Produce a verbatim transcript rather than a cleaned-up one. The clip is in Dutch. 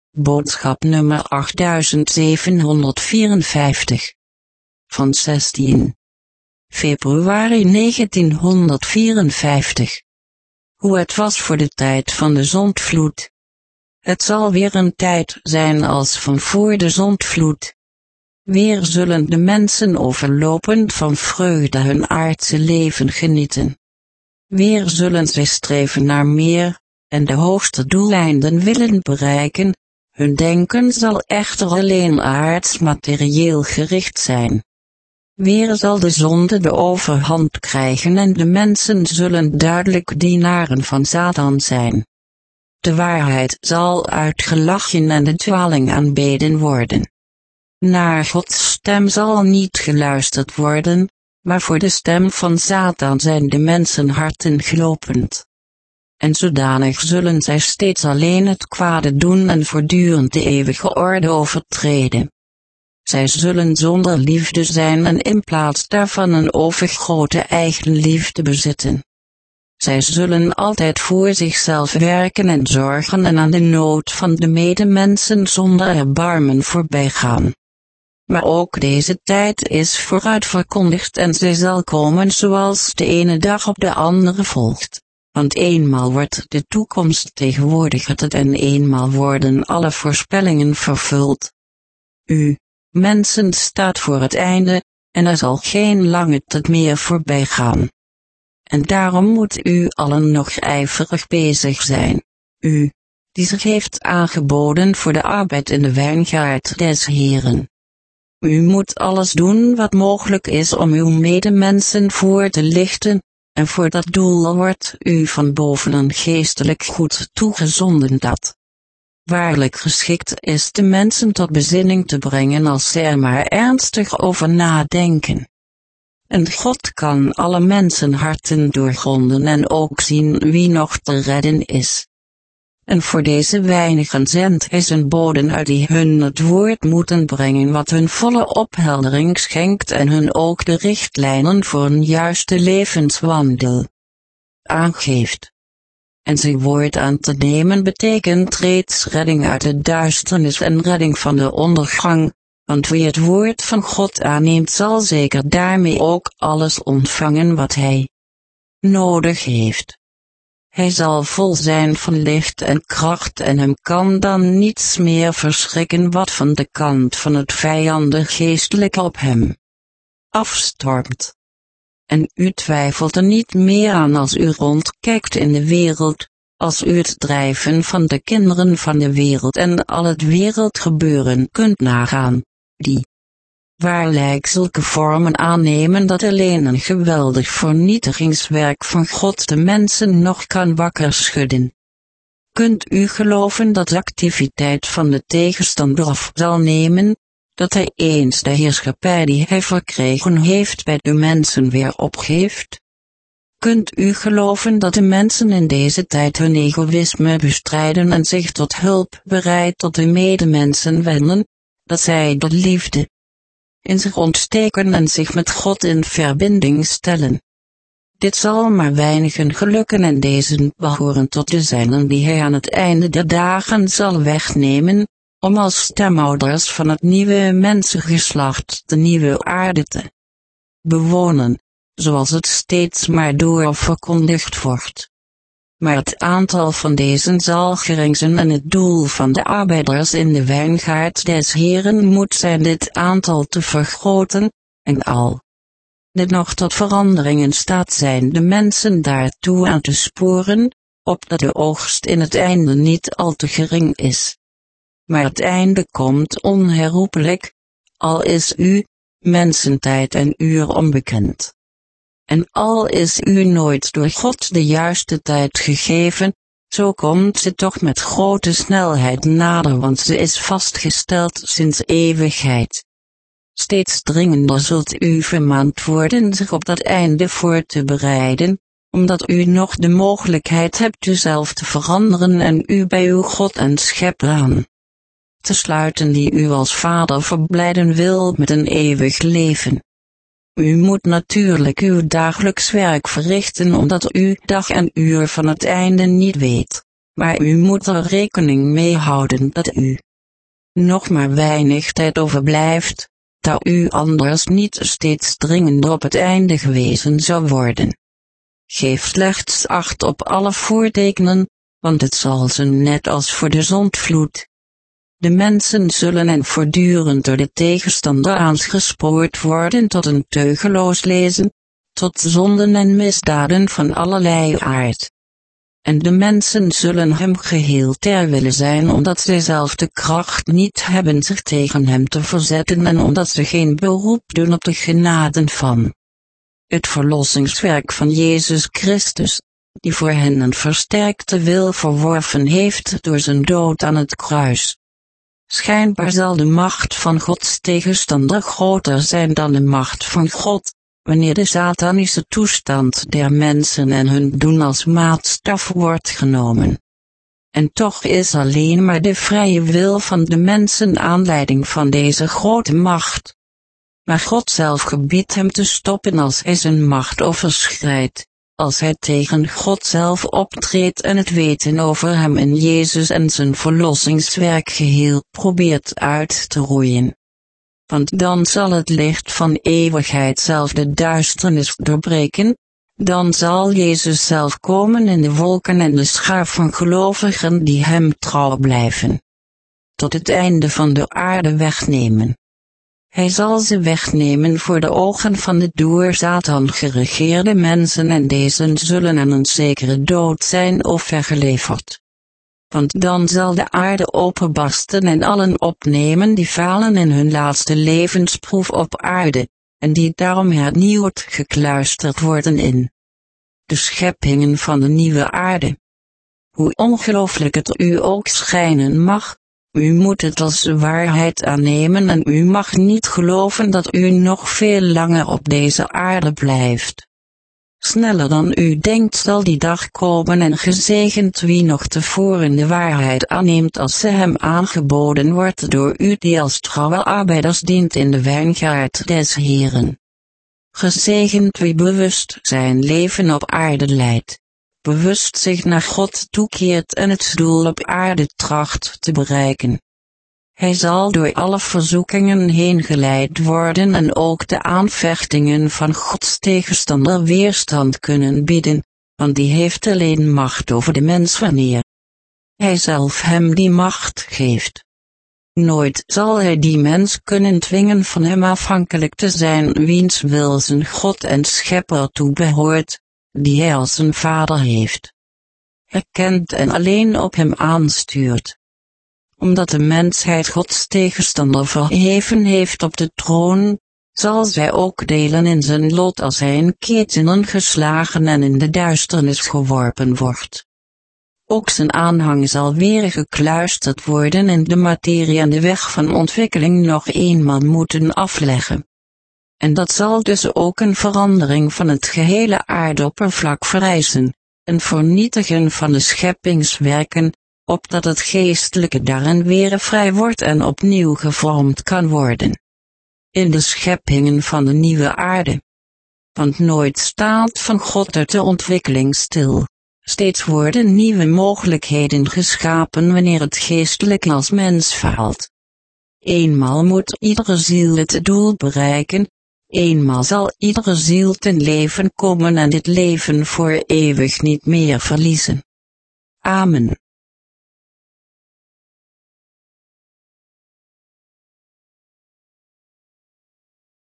Boodschap nummer achtduizendzevenhonderdvierenvijftig. Van zestien februari negentienhonderdvierenvijftig. Hoe het was voor de tijd van de zondvloed. Het zal weer een tijd zijn als van voor de zondvloed. Weer zullen de mensen overlopend van vreugde hun aardse leven genieten. Weer zullen zij streven naar meer, en de hoogste doeleinden willen bereiken. Hun denken zal echter alleen aards materieel gericht zijn. Weer zal de zonde de overhand krijgen en de mensen zullen duidelijk dienaren van Satan zijn. De waarheid zal uitgelachen en de dwaling aanbeden worden. Naar Gods stem zal niet geluisterd worden, maar voor de stem van Satan zijn de mensenharten geopend. En zodanig zullen zij steeds alleen het kwade doen en voortdurend de eeuwige orde overtreden. Zij zullen zonder liefde zijn en in plaats daarvan een overgrote eigenliefde bezitten. Zij zullen altijd voor zichzelf werken en zorgen en aan de nood van de medemensen zonder erbarmen voorbijgaan. Maar ook deze tijd is vooruit verkondigd en zij zal komen zoals de ene dag op de andere volgt. Want eenmaal wordt de toekomst tegenwoordigd en eenmaal worden alle voorspellingen vervuld. U, mensen, staat voor het einde, en er zal geen lange tijd meer voorbij gaan. En daarom moet u allen nog ijverig bezig zijn. U, die zich heeft aangeboden voor de arbeid in de wijngaard des Heeren. U moet alles doen wat mogelijk is om uw medemensen voor te lichten, en voor dat doel wordt u van boven een geestelijk goed toegezonden dat waarlijk geschikt is de mensen tot bezinning te brengen als ze er maar ernstig over nadenken. En God kan alle mensenharten doorgronden en ook zien wie nog te redden is. En voor deze weinigen zendt hij zijn boden uit die hun het woord moeten brengen wat hun volle opheldering schenkt en hun ook de richtlijnen voor een juiste levenswandel aangeeft. En zijn woord aan te nemen betekent reeds redding uit de duisternis en redding van de ondergang, want wie het woord van God aanneemt zal zeker daarmee ook alles ontvangen wat hij nodig heeft. Hij zal vol zijn van licht en kracht en hem kan dan niets meer verschrikken wat van de kant van het vijandig geestelijk op hem afstormt. En u twijfelt er niet meer aan als u rondkijkt in de wereld, als u het drijven van de kinderen van de wereld en al het wereldgebeuren kunt nagaan, die waarlijk zulke vormen aannemen dat alleen een geweldig vernietigingswerk van God de mensen nog kan wakker schudden. Kunt u geloven dat de activiteit van de tegenstander af zal nemen, dat hij eens de heerschappij die hij verkregen heeft bij de mensen weer opgeeft? Kunt u geloven dat de mensen in deze tijd hun egoïsme bestrijden en zich tot hulp bereid tot de medemensen wenden, dat zij de liefde in zich ontsteken en zich met God in verbinding stellen? Dit zal maar weinigen gelukken en deze behoren tot de zijnen die hij aan het einde der dagen zal wegnemen, om als stemouders van het nieuwe mensengeslacht de nieuwe aarde te bewonen, zoals het steeds maar door verkondigd wordt. Maar het aantal van deze zal gering zijn en het doel van de arbeiders in de wijngaard des Heeren moet zijn dit aantal te vergroten, en al dit nog tot verandering in staat zijn de mensen daartoe aan te sporen, opdat de oogst in het einde niet al te gering is. Maar het einde komt onherroepelijk, al is u, mensentijd en uur onbekend. En al is u nooit door God de juiste tijd gegeven, zo komt ze toch met grote snelheid nader, want ze is vastgesteld sinds eeuwigheid. Steeds dringender zult u vermaand worden zich op dat einde voor te bereiden, omdat u nog de mogelijkheid hebt uzelf te veranderen en u bij uw God en Schepper aan te sluiten die u als Vader verblijden wil met een eeuwig leven. U moet natuurlijk uw dagelijks werk verrichten omdat u dag en uur van het einde niet weet, maar u moet er rekening mee houden dat u nog maar weinig tijd overblijft, dat u anders niet steeds dringender op het einde gewezen zou worden. Geef slechts acht op alle voortekenen, want het zal ze net als voor de zondvloed. De mensen zullen en voortdurend door de tegenstander aangespoord worden tot een teugeloos lezen, tot zonden en misdaden van allerlei aard. En de mensen zullen hem geheel ter wille zijn omdat zij zelf de kracht niet hebben zich tegen hem te verzetten en omdat ze geen beroep doen op de genaden van het verlossingswerk van Jezus Christus, die voor hen een versterkte wil verworven heeft door zijn dood aan het kruis. Schijnbaar zal de macht van Gods tegenstander groter zijn dan de macht van God, wanneer de satanische toestand der mensen en hun doen als maatstaf wordt genomen. En toch is alleen maar de vrije wil van de mensen aanleiding van deze grote macht. Maar God zelf gebiedt hem te stoppen als hij zijn macht overschrijdt, als hij tegen God zelf optreedt en het weten over hem en Jezus en zijn verlossingswerk geheel probeert uit te roeien. Want dan zal het licht van eeuwigheid zelf de duisternis doorbreken, dan zal Jezus zelf komen in de wolken en de schaar van gelovigen die hem trouw blijven, tot het einde van de aarde wegnemen. Hij zal ze wegnemen voor de ogen van de door Satan geregeerde mensen en deze zullen aan een zekere dood zijn of vergeleverd. Want dan zal de aarde openbarsten en allen opnemen die falen in hun laatste levensproef op aarde, en die daarom hernieuwd gekluisterd worden in de scheppingen van de nieuwe aarde. Hoe ongelooflijk het u ook schijnen mag, u moet het als waarheid aannemen en u mag niet geloven dat u nog veel langer op deze aarde blijft. Sneller dan u denkt zal die dag komen en gezegend wie nog tevoren de waarheid aanneemt als ze hem aangeboden wordt door u die als trouwe arbeiders dient in de wijngaard des Heeren. Gezegend wie bewust zijn leven op aarde leidt, bewust zich naar God toekeert en het doel op aarde tracht te bereiken. Hij zal door alle verzoekingen heen geleid worden en ook de aanvechtingen van Gods tegenstander weerstand kunnen bieden, want die heeft alleen macht over de mens wanneer hij zelf hem die macht geeft. Nooit zal hij die mens kunnen dwingen van hem afhankelijk te zijn wiens wil zijn God en Schepper toebehoort, die hij als een vader heeft, erkent en alleen op hem aanstuurt. Omdat de mensheid Gods tegenstander verheven heeft op de troon, zal zij ook delen in zijn lot als hij in ketenen geslagen en in de duisternis geworpen wordt. Ook zijn aanhang zal weer gekluisterd worden en de materie en de weg van ontwikkeling nog eenmaal moeten afleggen. En dat zal dus ook een verandering van het gehele aardoppervlak vereisen, een vernietigen van de scheppingswerken, opdat het geestelijke daarin weer vrij wordt en opnieuw gevormd kan worden in de scheppingen van de nieuwe aarde. Want nooit staat van God uit de ontwikkeling stil. Steeds worden nieuwe mogelijkheden geschapen wanneer het geestelijke als mens faalt. Eenmaal moet iedere ziel het doel bereiken, eenmaal zal iedere ziel ten leven komen en dit leven voor eeuwig niet meer verliezen. Amen.